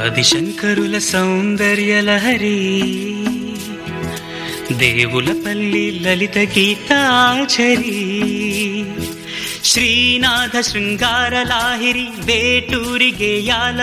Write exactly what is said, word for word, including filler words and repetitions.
ఆదిశంకరుల సౌందర్యలహరి, దేవులపల్లి లలిత గీతాచరి, శ్రీనాథ శృంగార లాహిరి వేటూరి గేయాల